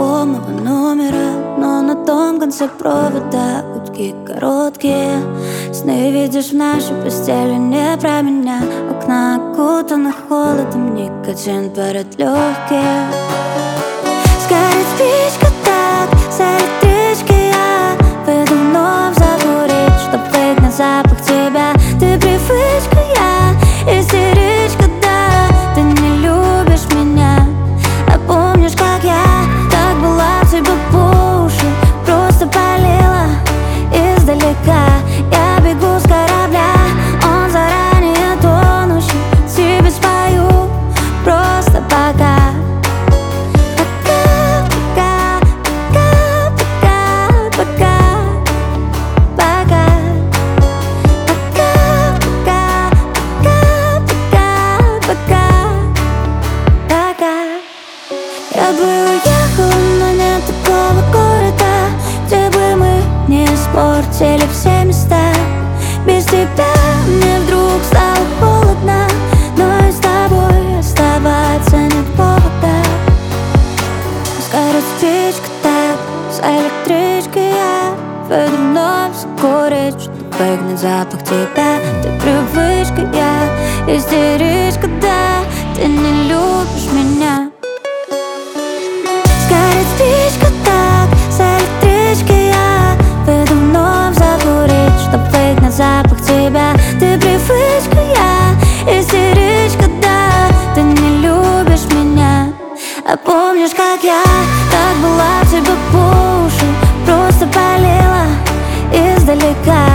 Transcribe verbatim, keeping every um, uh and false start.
незнакомого номера, но на том конце провода гудки короткие. Сны видишь в нашей постели не про меня. Окна окутаны холодом, никотин парят легкие. Сгорит спичка так, за электрички я выйду вновь закурить, чтоб выгнать запах тебя. Ты привычка, я истеричка, да. Ты не любишь меня, а помнишь, как я так была в тебя по уши, просто палила издалека. Я бегу с корабля, он заранее тонущий. Тебе спою просто пока. Я бы уехала, но нет такого города, где бы мы не испортили все места. Без тебя мне вдруг стало холодно, но и с тобой оставаться нет повода. Сгорит спичка так, за электричкой я выйду вновь закурить, чтоб выгнать запах тебя. Ты привычка, я истеричка, да. Ты не любишь меня. Сгорит спичка так, за электричкой я выйду вновь закурить, чтоб выгнать запах тебя. Ты привычка, я истеричка, да. Ты не любишь меня, а помнишь, как я так была в тебя по уши, просто палила издалека.